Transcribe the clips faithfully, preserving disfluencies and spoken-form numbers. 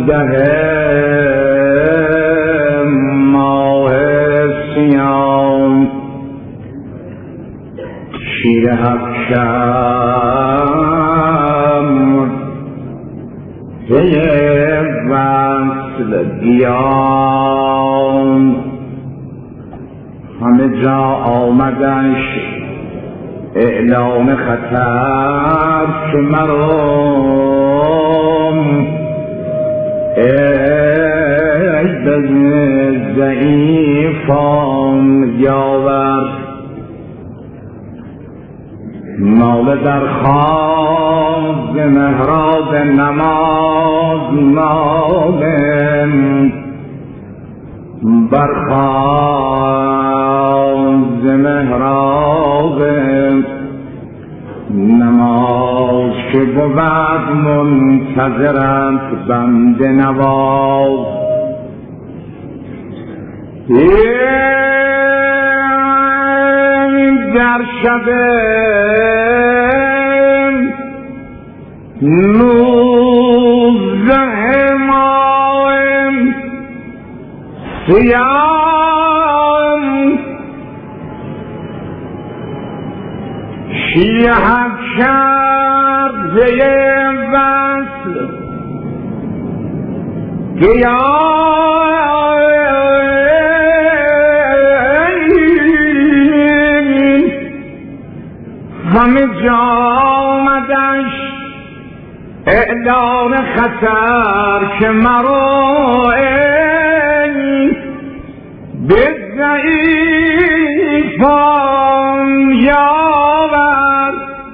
چهارده ماه سیام شیر افشم پی وصل بیام همه جا آمدش اعلام خطر که مرام ای ضعیفان یاور ناله در خواب محراب نماز ناله برخواز محراب نماز که بود منتظرت بند نواز در شب نوزده ماه سیام شیعت کرده وصل قیام همه جا آمدش اعلان خطر که مرو به ضعیفان یاور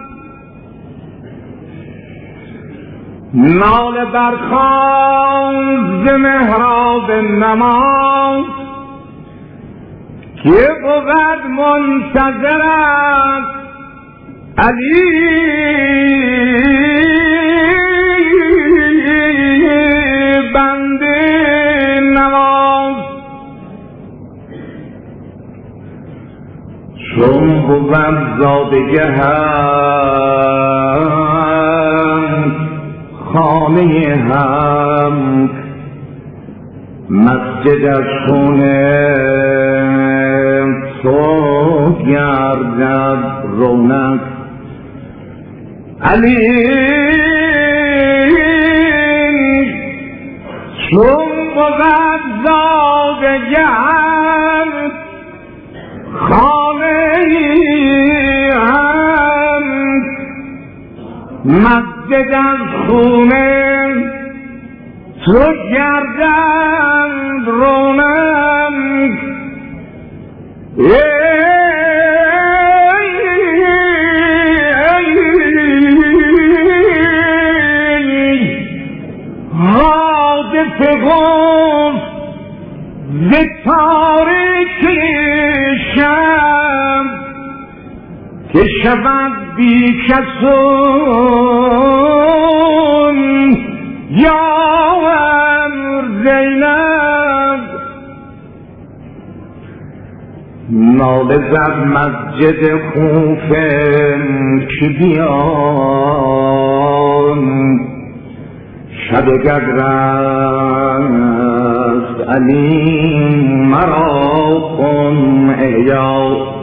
ناله برخواز محراب نماز که بود منتظرت علی بنده نواز چون بود زادگه هم خانه هم مسجد از خونه تو گردد رونق علی چون بود زادگه هم خانه هم مسجد از خونه تو گردد رونق حادث گفت ز تاریکی شب که شود بی کسون یاور زینب ناله زد مسجد خوفه که بیان شب گدرست علی مرا کن احیا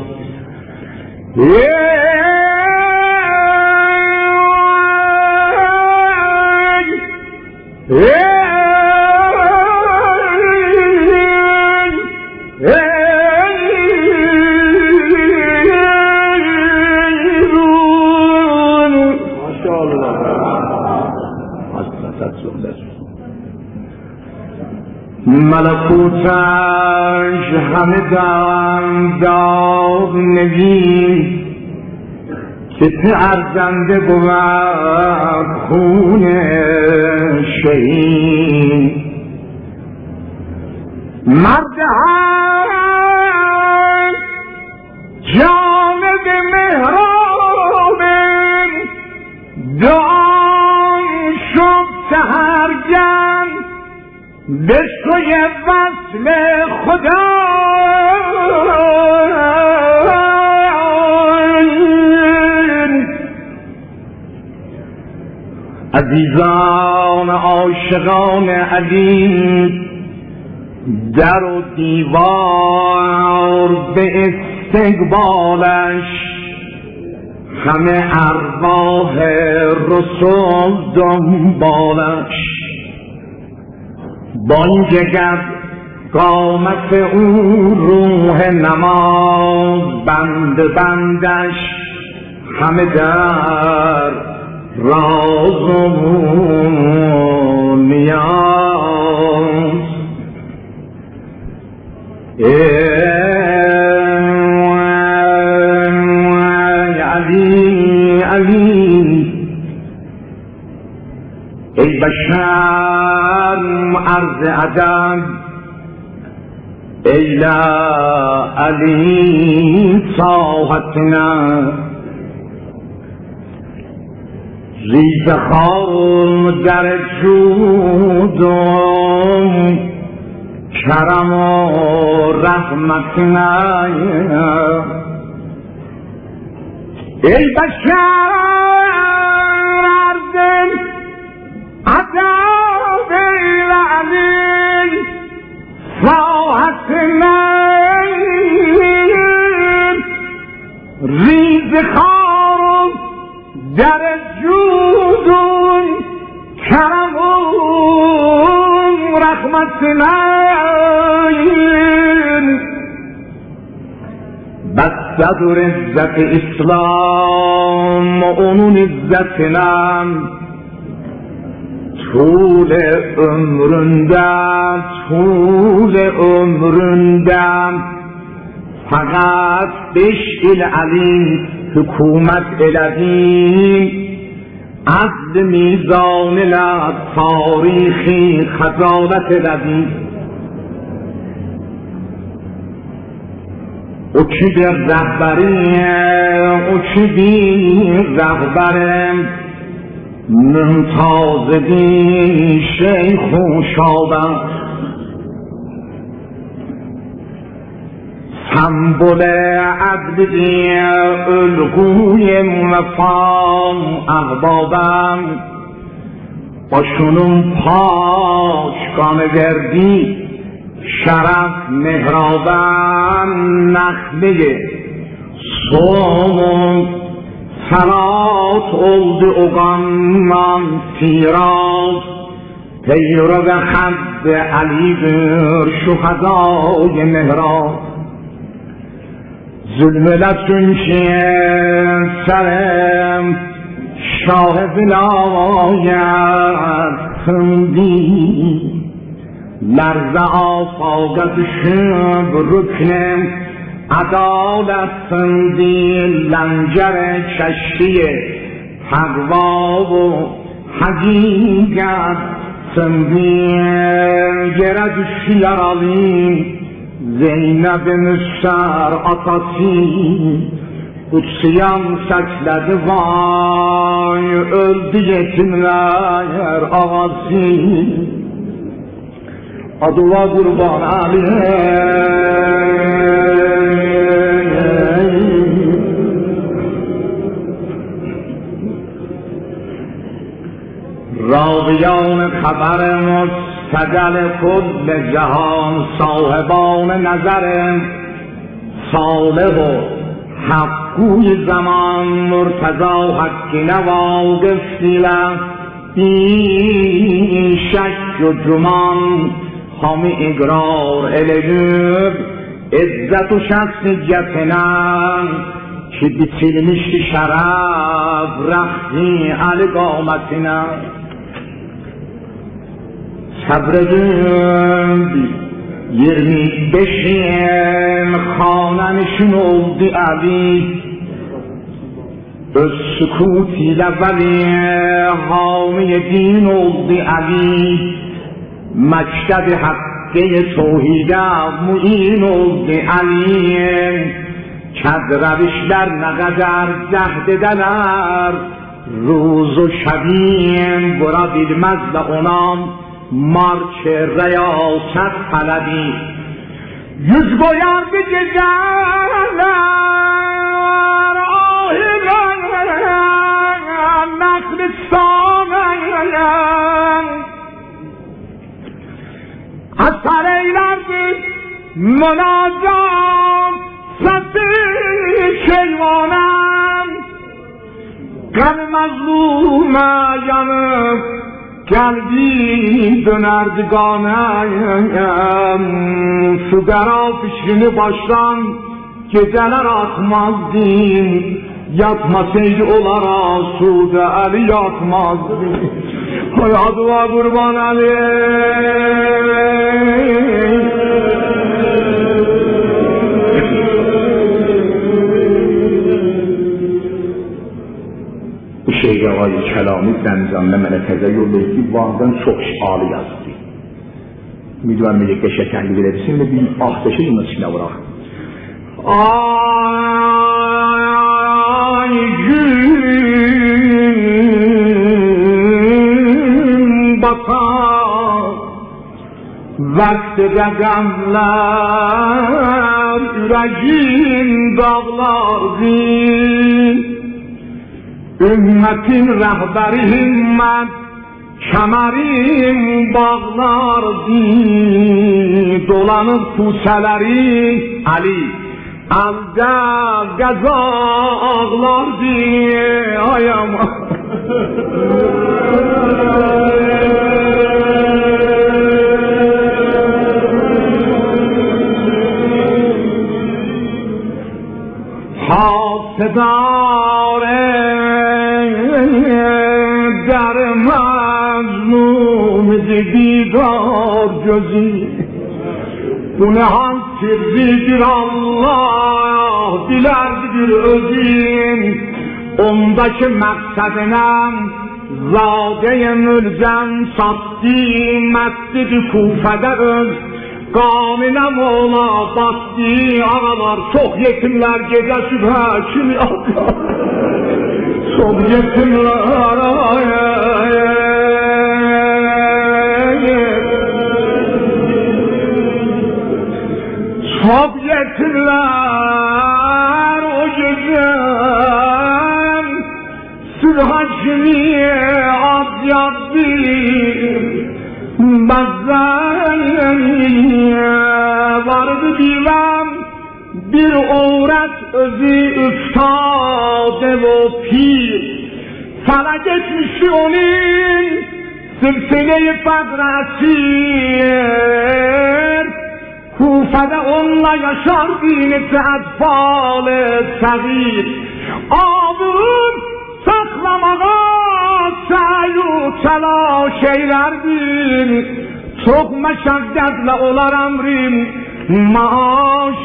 ملکوتش همه دم داد نگی که ته ارزنده بود خون شهید مرد هم جانب محراب دعا شد سحرگن به سوی وصل خدا عزیزان عاشقان علی، در و دیوار به استقبالش، همه ارواح رسول دنبالش. بانگگر قامت او روح نماز، بند بندش همه در راز و نیاز. علی علی ای بشر عرض ادب، ای لا علی طاعتنا. ریز خار در جودم، کرم و رحمتنا. ای بشر عرض ادب، ای لا علی طاعتنا. ریز خار در جودون، کرم و رحمتنا. بس صدر عزت اسلام و اونون عزتنا، طول عمرنده طول عمرنده فقط بشکل علی حکومت الهی. عدل میزان لب تاریخی خجالت الهی. او کی در رهبری او کی بی رهبر، ممتازگی شیخ و شابه. سمبل عدلی الگوی وفا احبابم، با شنون پاشگان گردی شرف مهرابم. نخله صوم صلات oldu oğanman tiraz، پیرو خد علیdir şu hazای مهراب. zulmüle çünkü serem şah vilayet kıldı. Lerze afaga düşüp rüknem adalet sındı. Lancere çeşriye takva bu hakikat sındı. Yere düşüler alayım Zeynep Müster atası. Kutsiyam səslədi vay, öldü yetimlər ağası. Adıva qurban Ali. راویان خبر مستجل کل جهان، صاحبان نظر صالح و حقوی زمان، مرتضا حق نواقف دیلم بی شک و جمان. حامی اقرار eleyip عزت و شخصیتنا ki bitilmişti şeref rahmi ali qametine. Sabredin yirmi beşin xananişin oldu Ali. Öz sükutiyle veli hami din oldu Ali. Mekteb-i hakkı tevhide muin oldu Ali. Kedrevişler ne kadar cehd edeler, روز و شبیم برا bilmez de onam marş ریاست طلبی. Yüz koyar bir geceler ahiren naklistanın اثر ایلرد مناجات ستی کیوانم قلب مظلوم yanıp geldi dönerdganım şu dera fişini baştan geceler atmazdım yatmasaydı olara Sude Ali yatmazdı hayatıma kurban Ali bu şeyh ağay Kəlami Zəncanlı mənə təzə yol etdi Van'dan çox şialı yazdı müdüvən mələkə şəkənli verəbilsin və bir ahdeşə yunun içinə vuraq ay gün batar vakti qəzəmlər ürəyin dağlardı ümmetin rehberi himmet kemerim bağlardı dolanıp puseleri Ali elde gaza ağlardı ayama hasedare در مظلوم دیدار جزی günahın sirridir Allah bilərdir özün ondaki məqsədinəm zadəyə mülzəm satdi məscid-i Kufədə öz qanunəm ola bastı ağalar çox yetimlər gecə sübhə kimi atlar çok yetimler çok yetimler o gece sürhacniye ad yazdı bazen vardı divan bir avret özü üftade ve pir felak etmişti onun silsile-i fedresir Kufede onunla yaşar dineti etfal-ı sagir ağır saklamağa sayu telaş eylerdir çok meşakkatle olar emrim maaş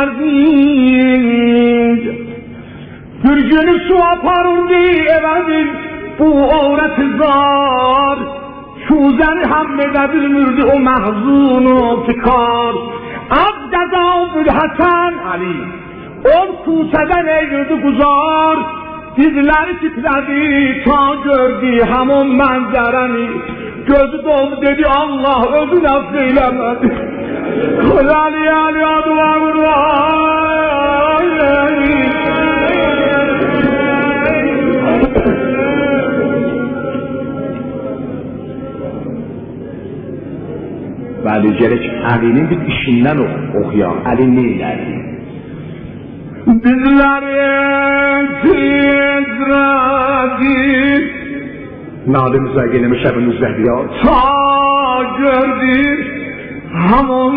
eylerdir bir günü su aparırdı evedir bu avret-i zar şuzeni hammedebilmirdi o mahzunu fikar Abdedabül Hasan Ali on kuseden eğirdi guzar dizleri titredi ta gördü hamon manzareni gözü doldu dedi Allah özün affeylemedi Ali Ali adıma Bəli, gerek Ali'nin bir işinden okuyan Ali ne ilerdi? Dizlerin titredi Nadımıza gelemiş evimizde diyor ta gördü hamon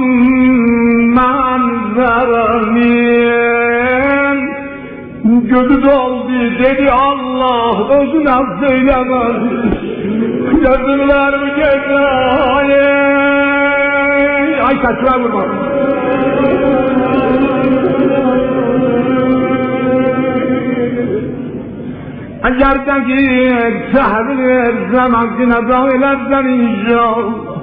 manzaranin gözü doldu dedi Allah özün affeylemez gözümler mi gece ay saçma vurma Yerdeki sehrir zaman zinada ilerden inşallah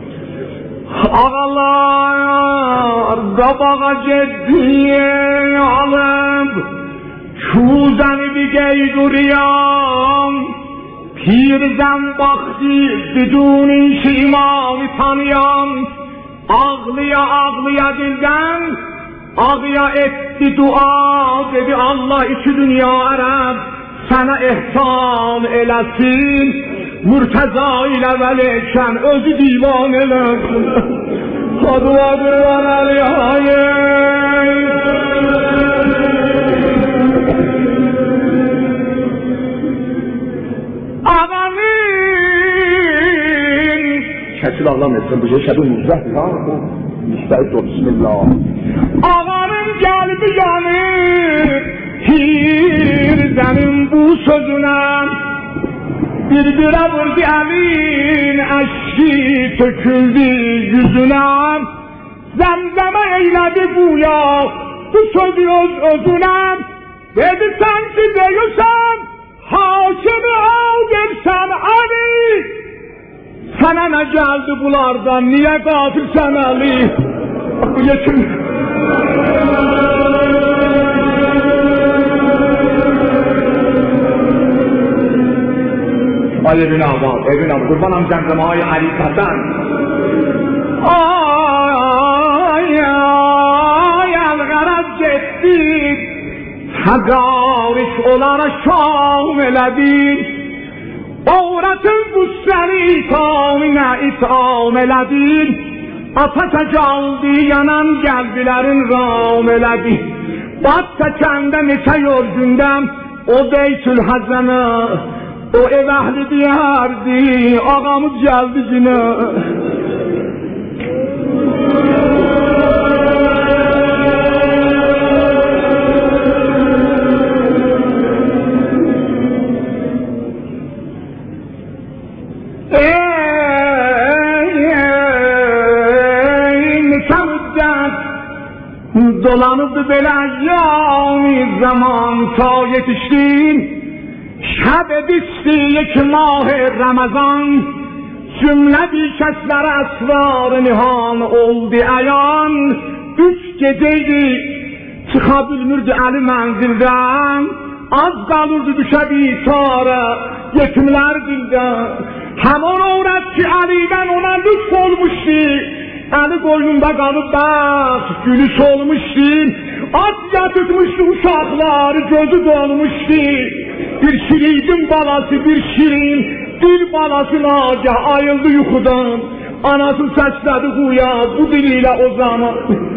Ağalar kabağa ciddiye alıp Şuzeni bir geyduriyan Pirden baktı biduni şimanı tanıyan Ağlıya ağlıya dilden Ağıya etti dua dedi Allah iki dünya Arab sana ihsan eylesin Murtaza ile veleyken özü divaneler Kadva durvan alihayı Ağanın Kesil ağlamayasın bu şey şəbi müzrəhdir ha müstəhid ol bismillah Ağanın gəlbi yanır Hirdenin bu sözüne Bir-birə vurdu əlin Əşki töküldü yüzüne Zəmzəmə eylədi buya Bu sözü öz özüne Dedi sen ki deyirsən Hakimi al dersən Ali Sənə nə gəldi bulardan Niyə qafilsən Ali Yetim Ay evin ağa, evin ağa, kurbanam Zemzem'e ay Ali Hasan. Ay ay algaraz getdik, Hagarik olara şam eledin. Avratın bu seni itamine itam eledin. Ateşe caldı yanan geldilerin ram eledi. Bak çəkəndə neçə yorgündəm, o Beytül Hazanı. O ev ehli diyardi, ağamız geldi yine. Ey, ey, neçə müddət dolanıbdı belə yâmi zaman ta yetiştin. Şب بیستی یک ماه رمضان Cümle bir kəslər əsrar nihan oldu əyan Üç geceydi çıxa bilmirdi əli mənzildən Az qalırdı düşə bitara yetimlər dildən Həman övrət ki əlidən ona lütf olmuşdu Əli qoynunda qalıb bəx gülü solmuşdu Az yatırmışdı uşaqlar gözü dolmuşdu Bir şirin balası bir şirin Dil balası nagah ayıldı yuxudan Anası səslədi quya bu diliyle o zaman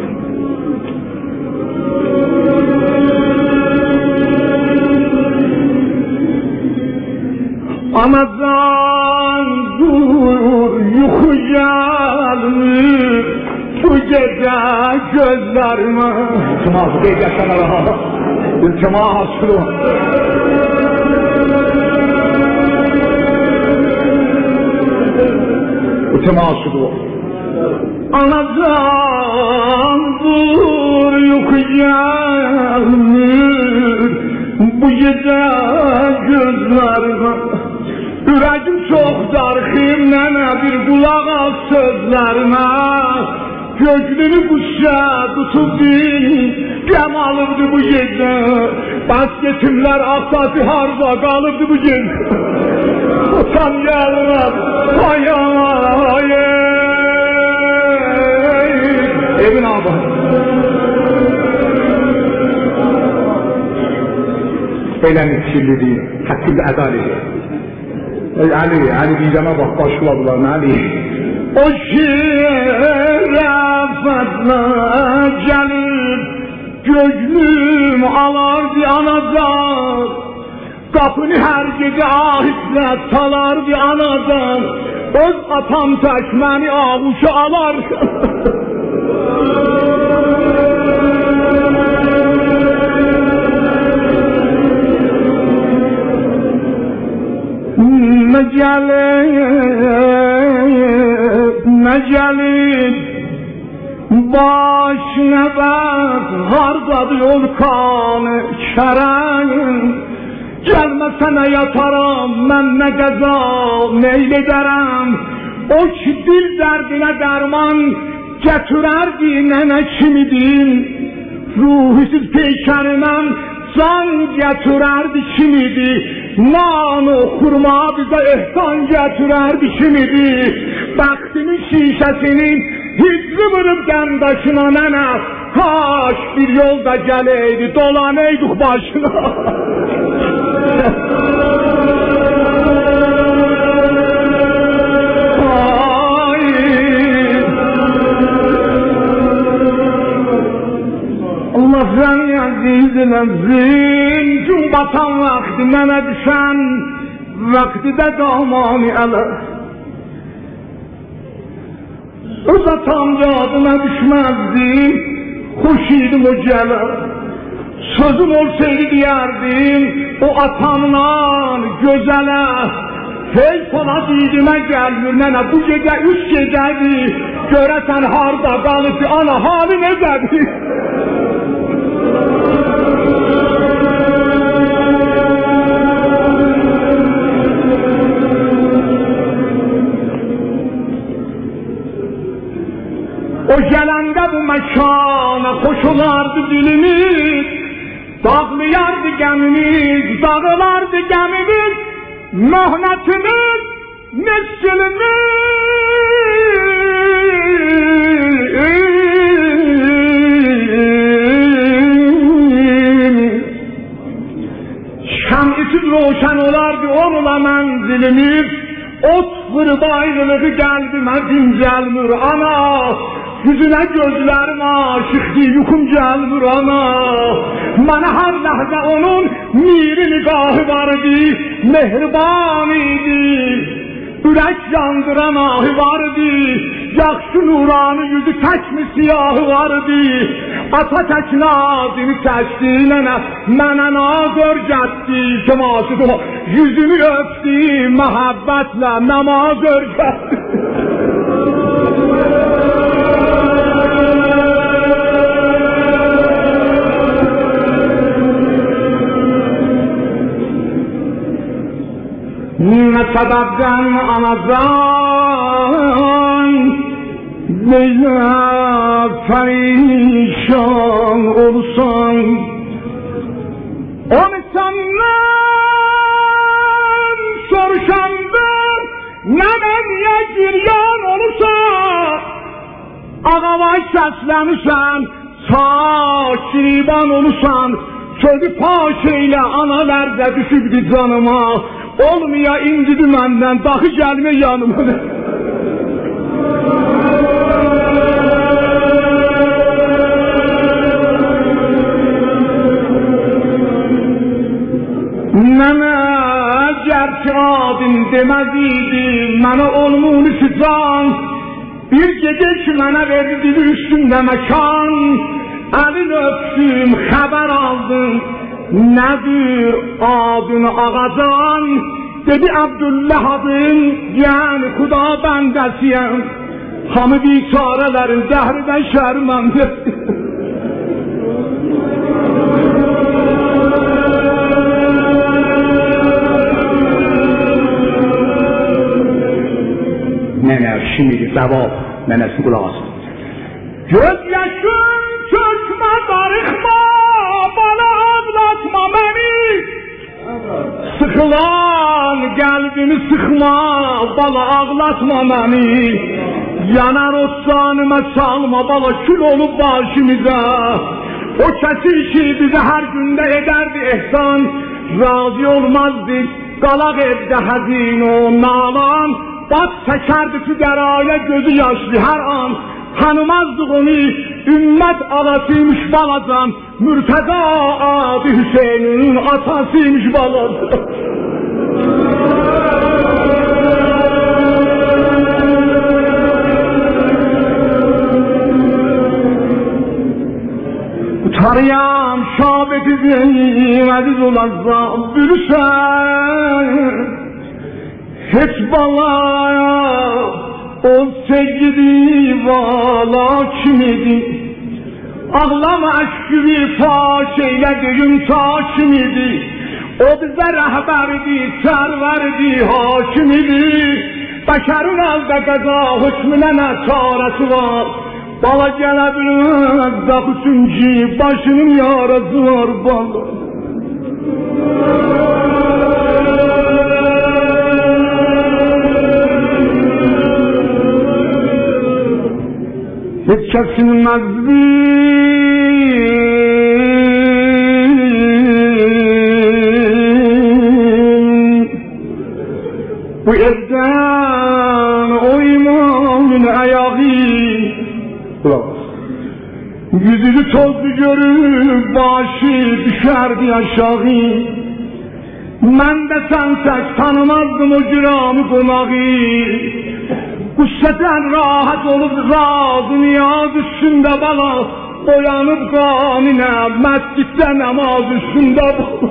Anacan dur yuxu gelmir Bu gece gözlerime İltimas deyip yaşanara İltimas şunu Temasıdır. Anacan dur yuxu gelmir Bu gece gözlerime Ürəkim çox darxım nənə bir qulaq al sözlərime Göklünü quşa tutub bil Qəm alıbdı bu gece Bas yetimlər asası harda qalıbdı bu gece Utan gəlməm Ay ay Evin abi Eləmi kirlidir Hakkında ədalidir Ey Ali, Ali diyeceğime bak başladılar Ali O şirafatla gelip Gözlüm alardı anadan Kapını her gece ahitle salardı anadan Öz atam tekmeni avuşa alar Ne gelip, ne gelip Başına bak, hardadır yol kanı şərəyin Gəlməsənə yataram, mən nə qəza neylədərəm O ki dil dərdinə dərman gətirərdi nənə kimidir Ruhsuz peykəriməm can gətirərdi kimidir Nan o xurma bizə ehsan gətirərdi kimidir Bəxtimin şişəsinin hicri vırıb qəmdaşına nənə Kaş bir yolda gələydi, dolanaydık başına dilensin, gün batan vakti mənə düşən, vakti də damani ələ. Öz atam yadına düşməzdim, hoş idim o gələ. Sözüm olsaydı diyerdim, o atamla gözələ. Hey sana didimə gəlmir nənə, bu gecə üç gecədir, görəsən harda qalıb, ana hali necədir? O gələndə bu məkana xoş olardı dilimiz, dağlayardı gəmimiz, dağılardı gəmimiz, möhnətimiz, miskilimiz. Şəmisiz roşən olardı onunla mənzilimiz, ot fırdı ayrılığı gəldi mədim gəlmür ana. Yüzüne gözlerim aşıktı, yukum gelmir ana. Bana her lahza onun miri nigahı vardı, mehriban idi. Ürək yandıran ahı vardı, yaxşı nuranı yüzü tək mi siyahı vardı. Ata tək nazimi çəkdi, nənə mənə nazör gətdi. Kemasıdı, yüzümü öpdü, məhəbbətlə namaz örgətdi. Ne sebepten anadan böyle perişan olsan, onu senden soruşandır, ne beniye giryan olursa, ağavay seslenirsen, saçriban olursan, çölü paşeyle analerde düşürdü canıma. Olmaya incidi məndən, daxı gəlmə yanıma. Mənə gerçi adın deməz idi, mənə olmuş can. Bir gece ki mənə verdi üstündə məkan, əlin öptüm, xəbər aldım. Nedir adını ağacan, dedi Abdullah adın, yani Xuda bəndəsiyəm. Hamı biçarələrin zəhridən şərməndir. Nənə şimdi cavab, nənəsi qulaq asın. Göz yaşın çökmə darıxma, bana anlatma beni. Sıkılan kalbimi sıkma, bala ağlatma beni. Yanar o canıma çalma, bala kül olup başımıza. O kesin ki bize her günde ederdi ihsan, razı olmazdık, qalaq evde hazin o nalan. Bak çekerdi füqəraya gözü yaşlı her an. Tanımazdık onu, ümmet alasıymış balacan, Mürteza adı Hüseyin'in atasıymış balacan. Utanıyam şabeti zeyim, aziz olazam bülüşen. Hiç balaya o sevgili vala kimidi? Ağlama aşkı faş eyledim ta kimidi? O bize rehberdi, serverdi, hakimidi. Beşerin elde qaza hükmüne ne çaresi var? Bala gelebilir de üçüncü başının yarası var bala. Hiç kesilmez bu evden o imanın ayağı. yüzünü tozlu görüp başı düşerdi aşağı. Ben de sen tek tanımazdım o ciranı konağı. Kuşseten rahat olup razı niyaz üstünde bana, boyanıp kanine mescitte namaz üstünde bana.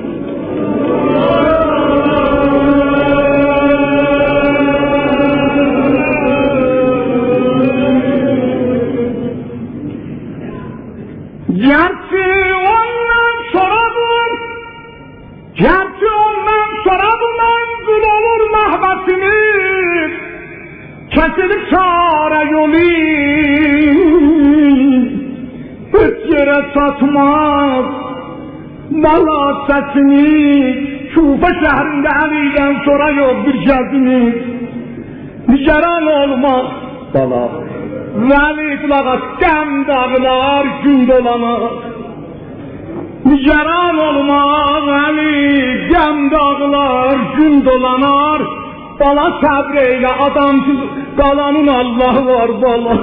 Gerçi ondan sorarım, gerçi ondan sorarım menzul olur mahbetimiz, kesilip çare yolu, üç yere satmaz bala sesini, Şufa şehrinde Ali'den sonra yok bir geziniz, niceran olmaz bala. Veli kulağa dem dağlar gün dolanır, niceran olmaz veli dem dağlar gün dolanar, bala sabreyle adamsız kalanın Allah var bala.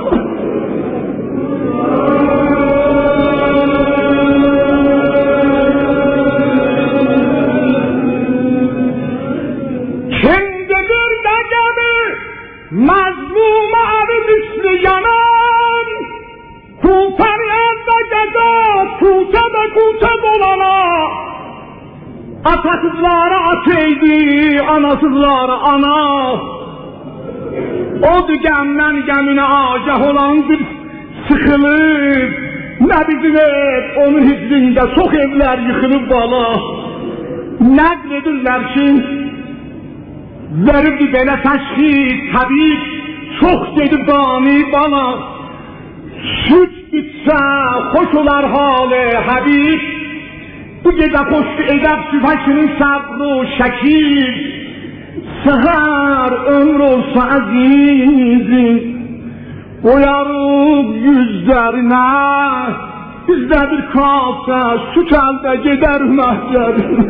Kimdidir de gelir mazlum arı misli yanan, kul feryanda gece kuçada kuça dolana, atasızlara ateydi anasızlara ana. Odu gemden gemine agah olan bir sıkılıp, ne bizim ev onun hizrinde çok evler yıkılıp bala. Nakledirler ki verirdi belə təşxis, təbib, çox gedib dani bana. Süt bitsə, xoş olar halı həbib, bu gecə xoşdu edəb sübhəkinin səbru şəkil. Səhər ömür olsa əzizim, qoyarıq yüzlərinə, bizdə bir kafə, süt əldə gedər məhcərinə.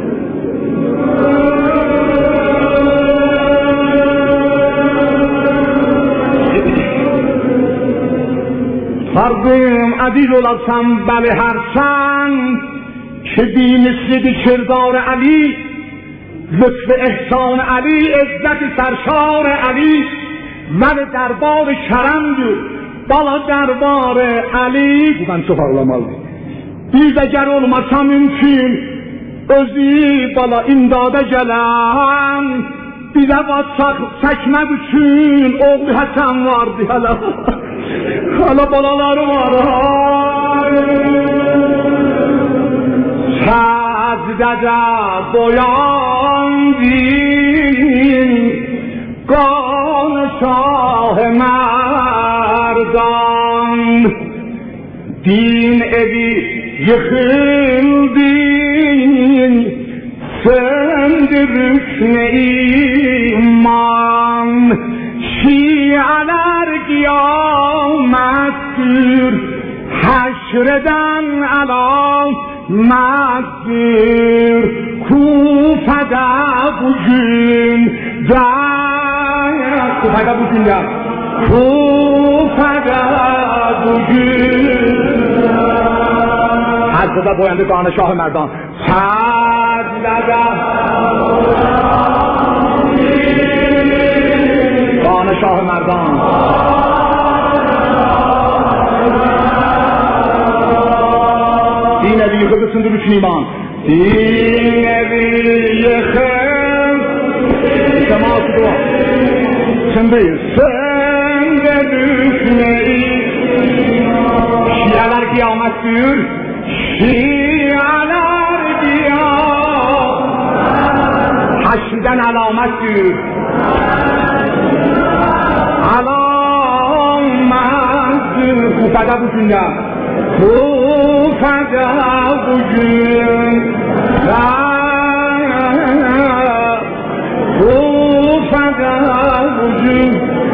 Fardım aziz olasam bəli hərçənd ki bimislidir kirdar Əli, lütf ehsan Əli, izzət sərşar Əli, vəli dərbar kərəmdir bala dərbar Əli. Bu mən çox ağlamalıdır. Bir də gər olmasa mümkün özü bala imdada gələn, bizə vatsaq çəkmək üçün oğlu Həsən vardı hələ. Hala balaları var. Səzdədə boyandı qan şah mərdan, din evi yıkıldı, söndü rükne iman, şialar kıyamettir, haşreden alamettir, Kufa'da bugün de, Kufa'da bugün de, Kufa'da bugün Həzzədə boyandı qanı Şah-ı Mərdan, Həzzədə qanı Şah-ı Mərdan, din evi yıkıldı sındır üçün iman, din evi yıkıldı seması dua sındır sındır üçün iman, şialar kıyamet diyor, şialar kıyamet haşrden alamet diyor, alamet diyor. Kufa'da bugün ya, Kufa'da bugün Kufa'da bugün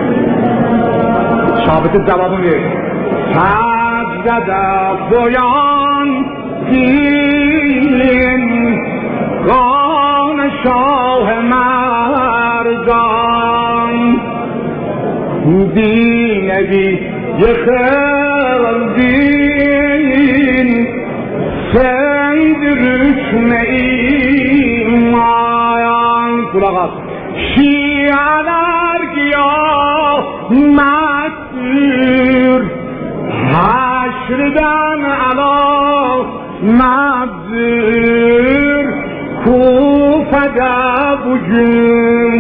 Şabitin cevabını ver. Səzdədə boyan din qan-ı Şah-ı Mərdan, din evi yıkıldı, din sendir hükmeyim ayan kulak şialar kıyamettir haşrdan alamettir Kufada bugün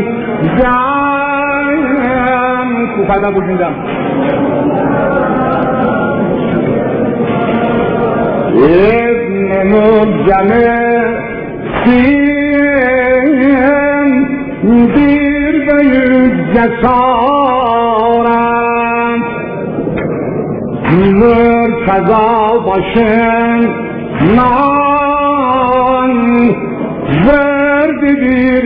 zam Kufada bugün zam İbn-i Mücemessin bir büyük cesaret Mürteza başından verdi bir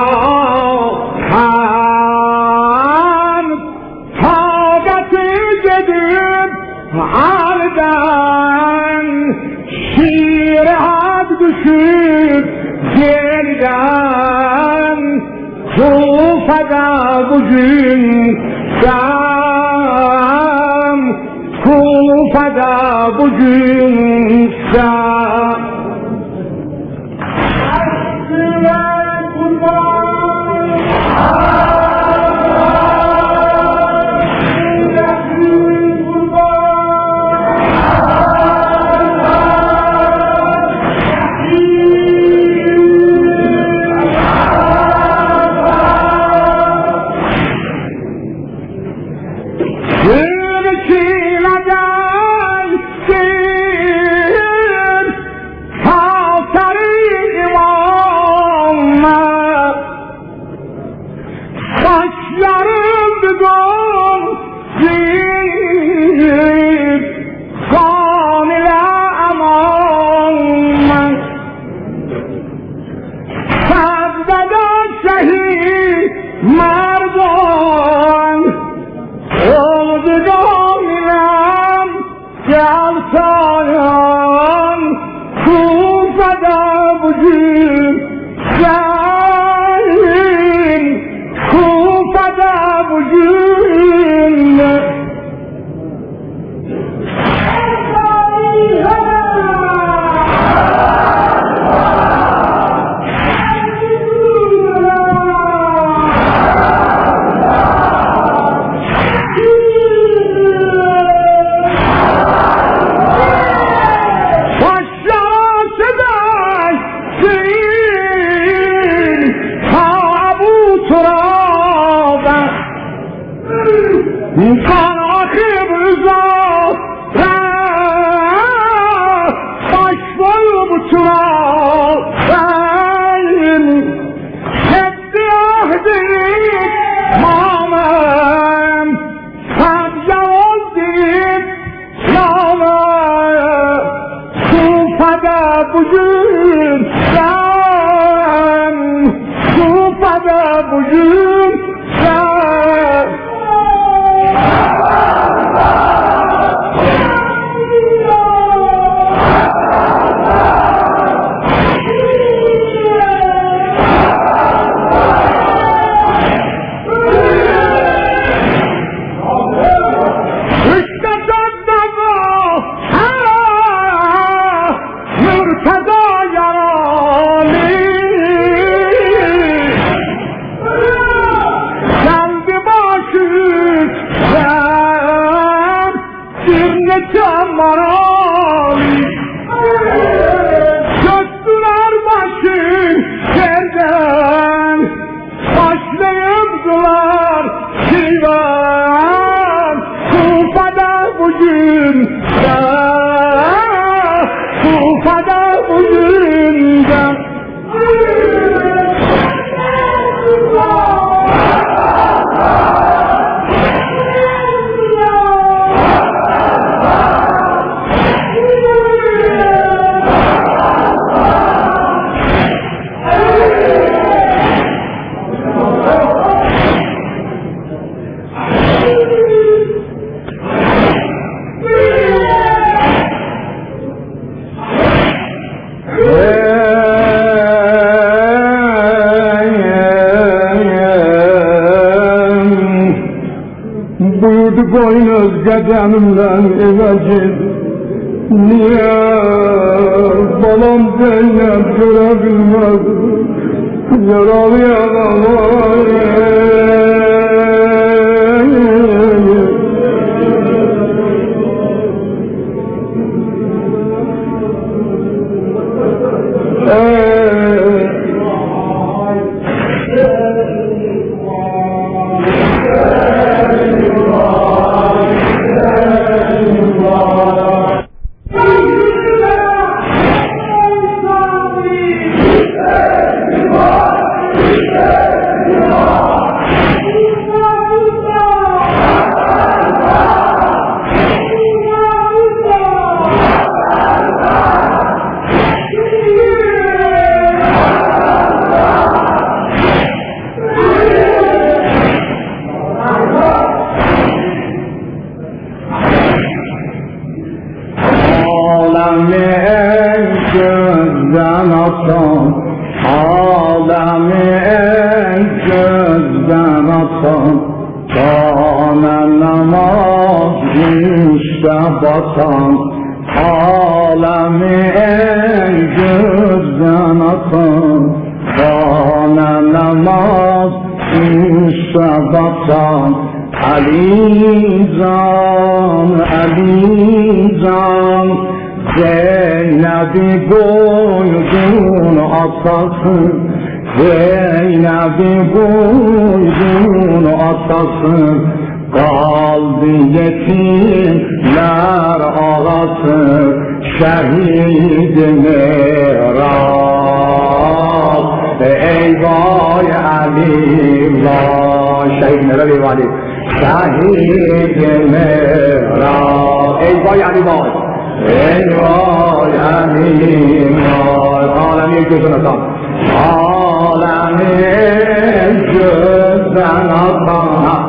cerahat tağatı gidip halden şirat düşüp gelden Kufada bugün sen Kufada bugün sen buyurdu koyun öz qədəmimlə evə gir. Niye balam Zeynep görə bilməz yaralı yaralı batan alemi en gözden atan bana namaz işe batan Ali Can, Ali Can Zeynep'i koydun atası Zeynep'i koydun atası kaldı yetimler ağası şehid Merab ey vay Ali vay şehid Merab ey vay şehid Merab ey vay Ali vay ey vay Ali vay alemi gözün atan alemi gözden atan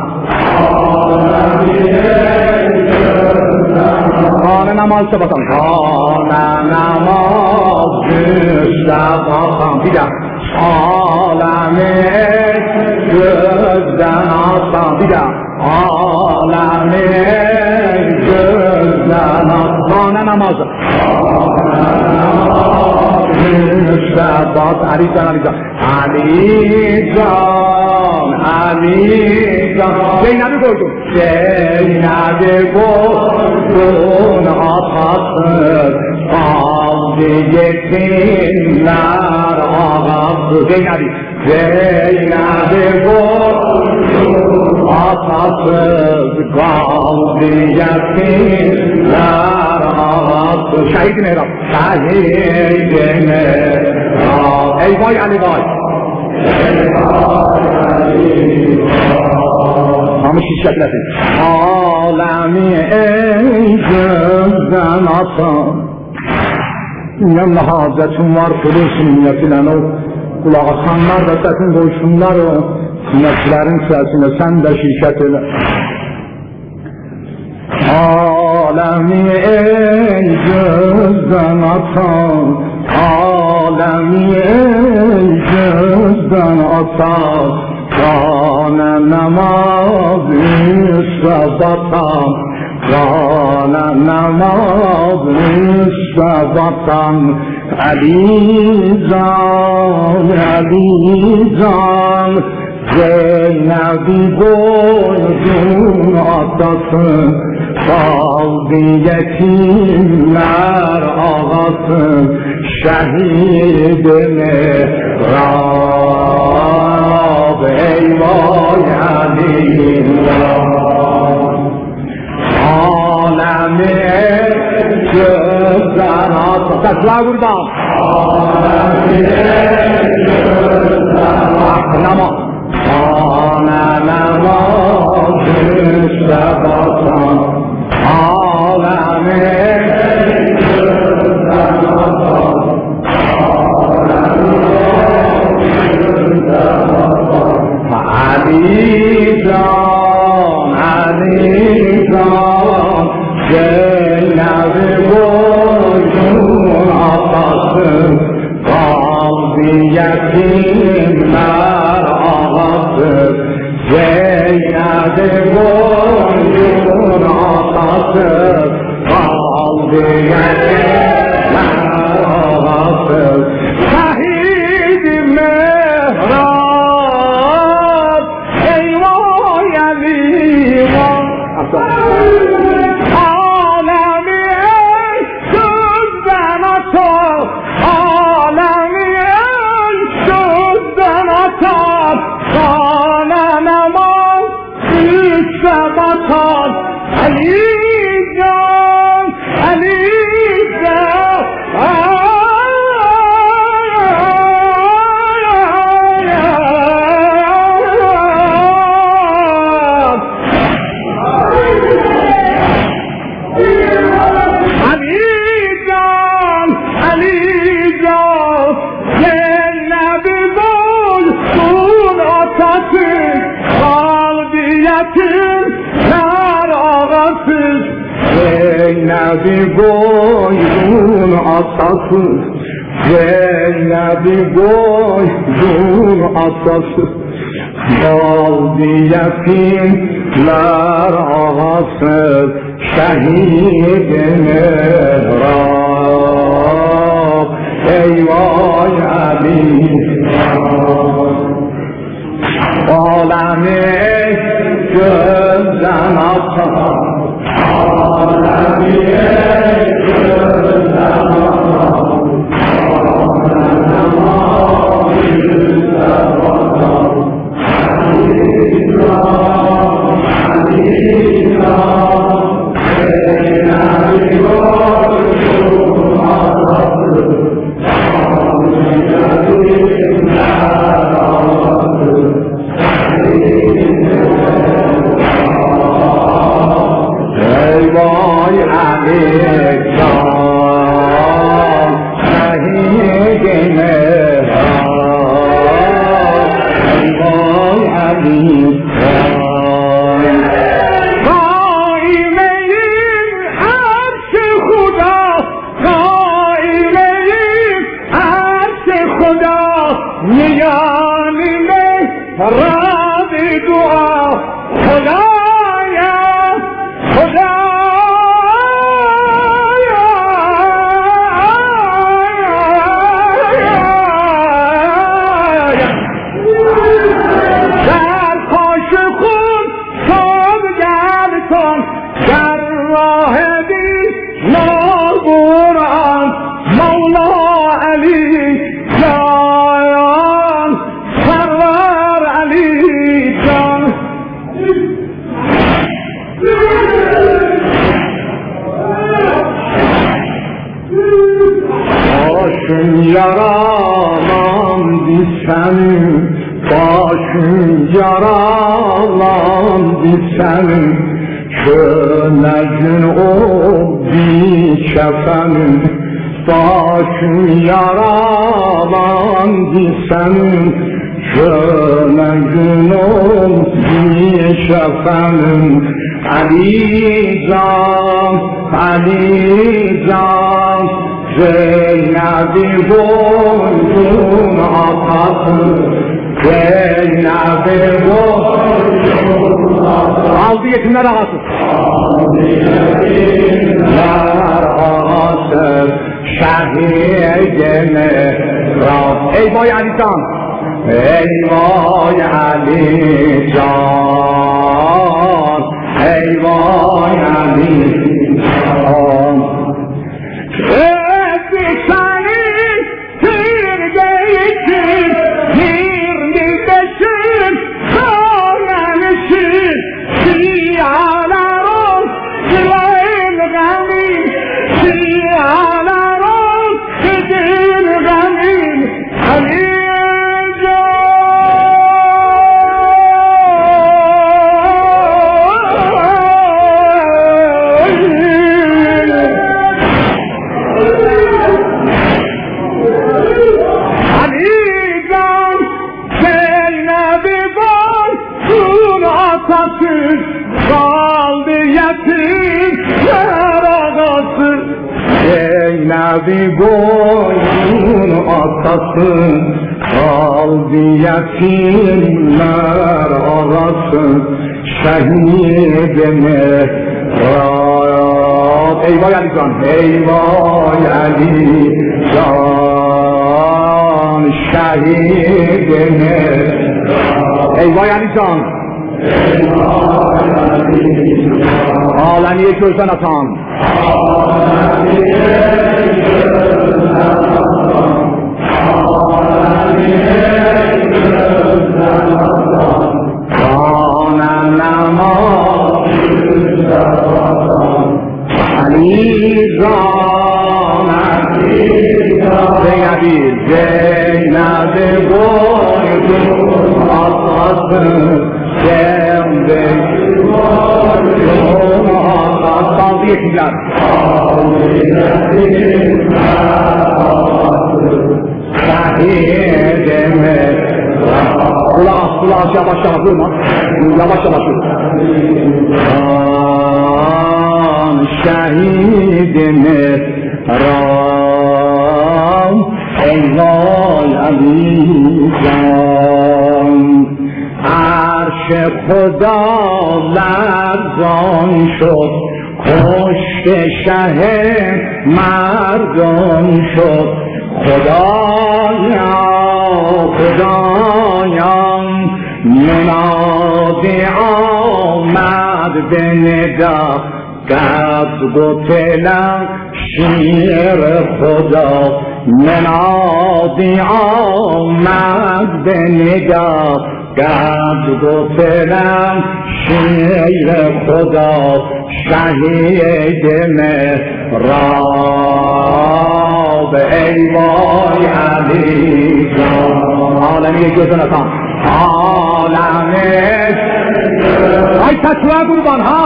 Kâne namaz sabatan Kâne namaz sabatan Bir daha Alemi gözden atan Bir daha Alemi gözden atan Kâne namazı Sabat Ali Can Ali Can Ali Can Ali Can Zeynep'i koydum Zeynep'i koydun atası kaldı yetimler ağası Zeynep'i Zeynep'i koydun atası kaldı yetimler ağası Şehid Merab Şehid Merab ey vay Ali vay Namus şişetlesin alemi ey gözden atan Yanına hazetin var kılırsın niyetilen o kulağa sanlar da sesin koysunlar o sinetçilerin sesine sen de şişet ile alemi ey gözden atan alemi ey gözden atan Kâne namaz üstə batan Kâne namaz üstə batan Ali Can, Ali Can Zeynep'i koydun atası kaldı yetimler ağası şehid Merab ey vay alillah alemi gözden atası Sesler buradan alemi gözden atası Kâne namaz üstə batan alemi gözden atan Ali Can, Ali Can Zeynep'i koydun atası kaldı yetimler عالمی جزدن تو عالمی جزدن تو خانه نماز بیش بطان علی جان علی جان Zeynep'i boydun atası, Zeynep'i boydun atası, kaldı yetimler ağası, şehidin Rab, eyvah Ali, alemi gözden atar. Yetimler arası şehidin Rab. Eyvah Ali Can, eyvah Ali Can, şehidin Rab. Eyvah Ali Can, eyvah Ali عالمی gözden atan Zeynep boydu atlasın Zemde boydu atlasın Diyekler Şehidimi Kulağız kulağız yavaş yavaş durma Yavaş yavaş durma Şehidimi Ram Eyvay Alizan Arş Khuda lرزان شد کشت شه مردم شد خدایا خدایا منادی آمد به ندا قد قتلم شیر خدا منادی آمد به نگاه قد قتلم شیر خدا شهید مهراب ایوای علی عالمی gözden atan عالمی ay taşığa kurban ha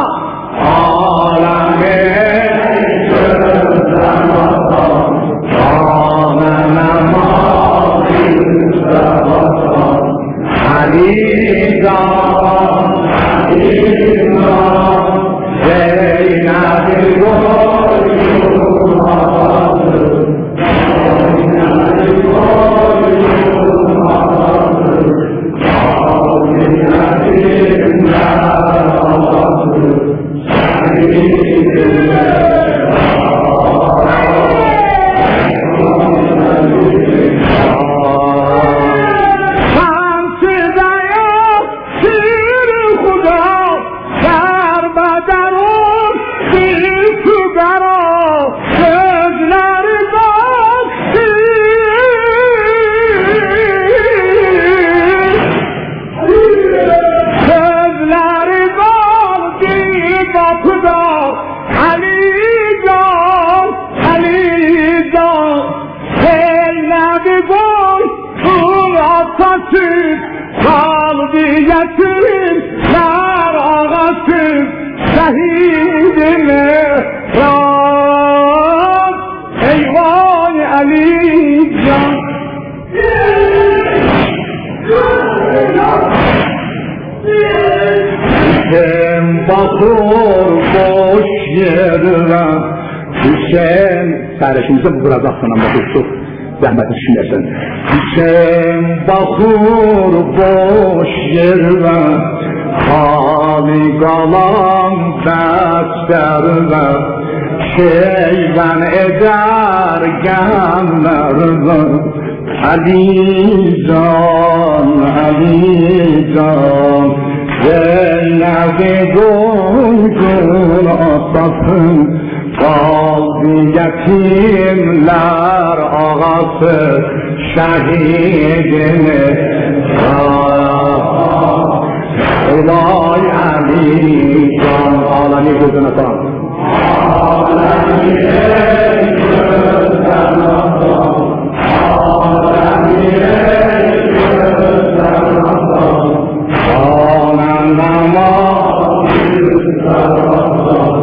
عالمی gözden atan Alizan, Alizan, Zeynep boydu atlasın, Zeynep boydu atlasın, Zeynep'imden atlasın, Zeynep'imden Yetimler ağası şehidime Rab eyvay Alican Hüseyin bakır boş yerine Hüseyin Sərəşimizə bu biraz axsanan bakır zəhməti düşünərsən Hüseyin baxır boş yerə Xali qalan dəstərlə Şeyvən edər gəmlərlə Alizan, Alizan Zeynəbi qoydun atlasın Qaldı yetimler ağası şehidini Ulay Ali Can alemi gözüne tan Alemi gözüne tan Alemi gözüne tan Anan namaz gözüne tan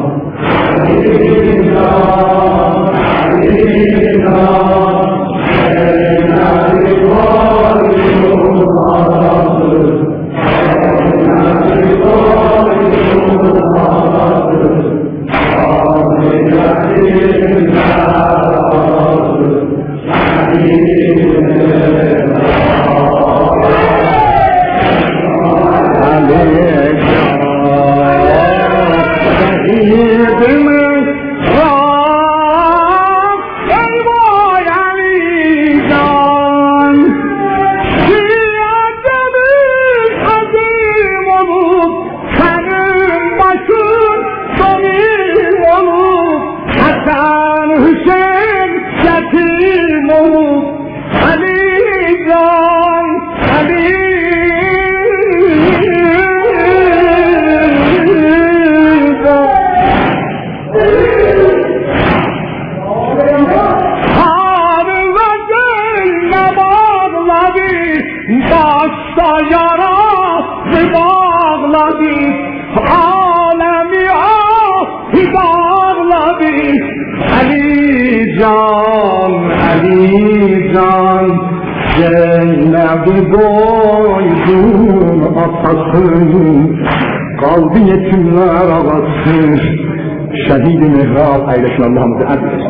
جان علی جان زینب boydun atasın kaldı yetimler ağası şehid-i mihrab eylesin Allah'ımızı aziz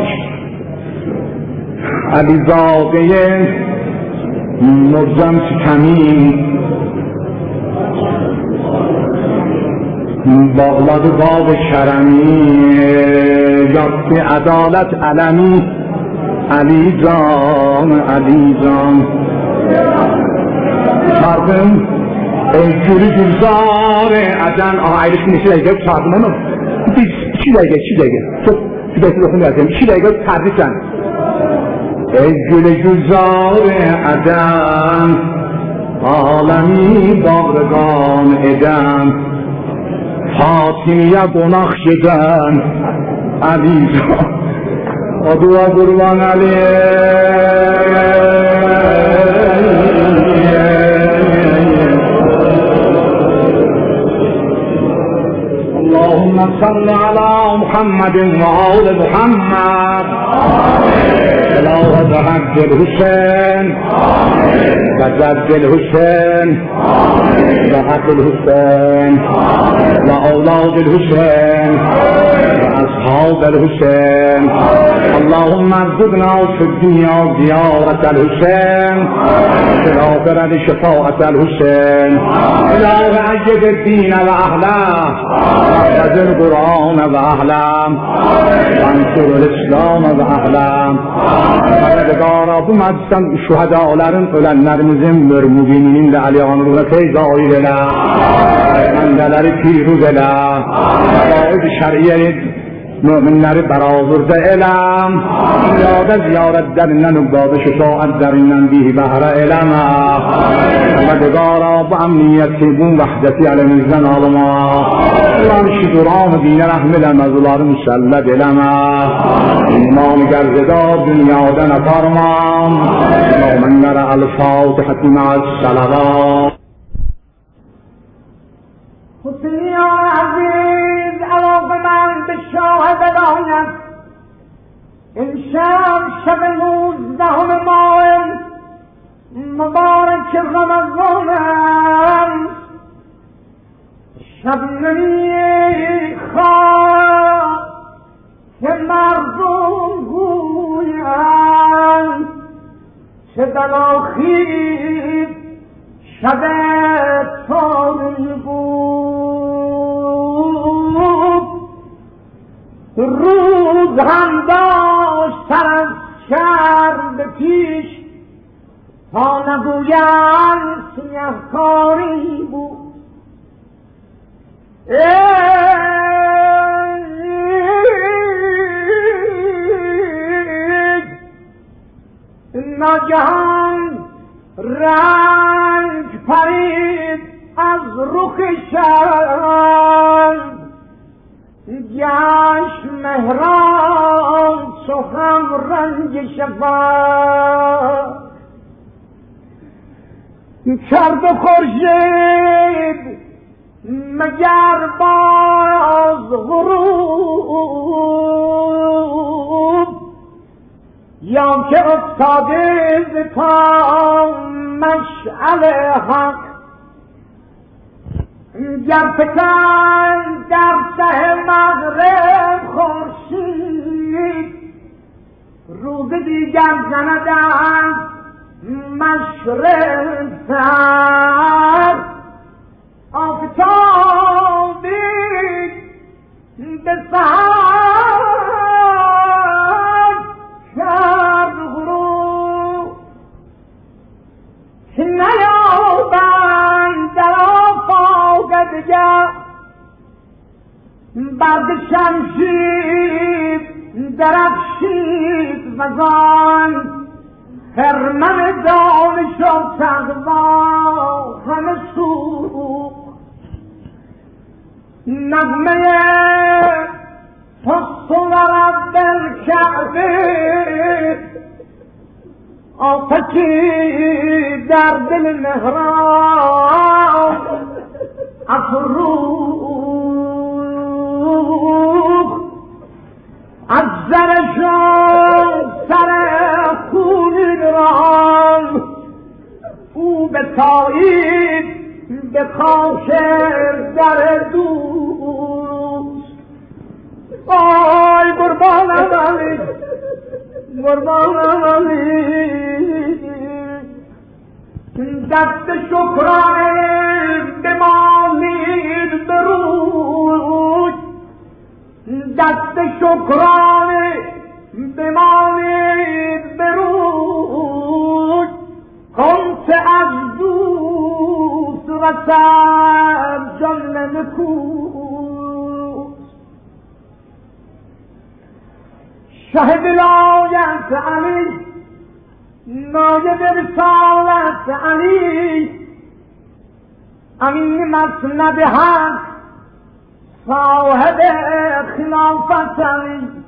Alizade مجزم ستمی باغladı bab کرمی یافت عدالت علمی علی جان علی جان çarpım ey gülü gülzar eden aha ayrısını iki dakika çarpım onu biz iki dakika iki dakika çok bir dakika okumayacağım iki dakika terdisen ey gülü gülzar eden alemi bağrıgan eden Fatimiye konak giden Ali Can o dua kurban Ali Allahümme salli ala Muhammedin ve ali Muhammed Selahat Hakkil Hüseyin ve Ceddil Hüseyin ve Hakkil Hüseyin ve Avladil Hüseyin ve Ashabel Hüseyin Allahümme erzugna fi dünya ziyaretel Hüseyin fi l'âhireti şefâetel Hüseyin İlâhe eccedid dîne ve ahlah واحفظ القرآن وأهلم وانصر الإسلام وأهلم Pərvərdigara bu məclisdən şühədələrin, ölənlərimizin, mürmümininin də əliyanlarına feyzail elə, məndələri piruz elə, qaid-i şəriyyəni müminləri bərazırda eləm, dünyada ziyarətlərindən, übbadı şüfaətlərindən bihi bəhrə eləmə, Pərvərdigara bu əmniyyəti, bu vəhdəti əlimizdən alma, Allah'ın şüduranı dinə rəhm elə, məzuları müsəlləd eləmə, iman-ı gərzədar dünyadan aparmam, müminlərə əl-Fatihəti mə'əs-sələvat. حسین عزیز علاقه من به شاهد باید این شب شب نوزدهم ماه مبارک رمضان شب نمیخواد که مردم گویند چه دلاخیر شب تاری بود روز هم داشت سر از شرم پیش تا نگویند سیهکاری بود ناگهان رنگ پرید از رخ شب گشت مهران چو هم رنگ شفق کرد خورشید مگر باز غروب یا که افتاده ز پا مشعل حق گر فکند در ته مغرب خورشید روز دیگر زندند مشرق سر آفتابی به سحر کرد غروب که نیابند در آفاق دیگر برد شمشیر درخشید وزان خرمن دانش و تقوا همه سوخت نغمه پست و رب الکعبه آتشی در دل محراب افروخت از زرشان قربان علی دست شکرانه بمالید بروی دست شکرانه بمالید بروی کنچه از دوست رسد جان نکوش شهد لایت علی نایب رسالت علی امین مسند حق صاحب خلافت علی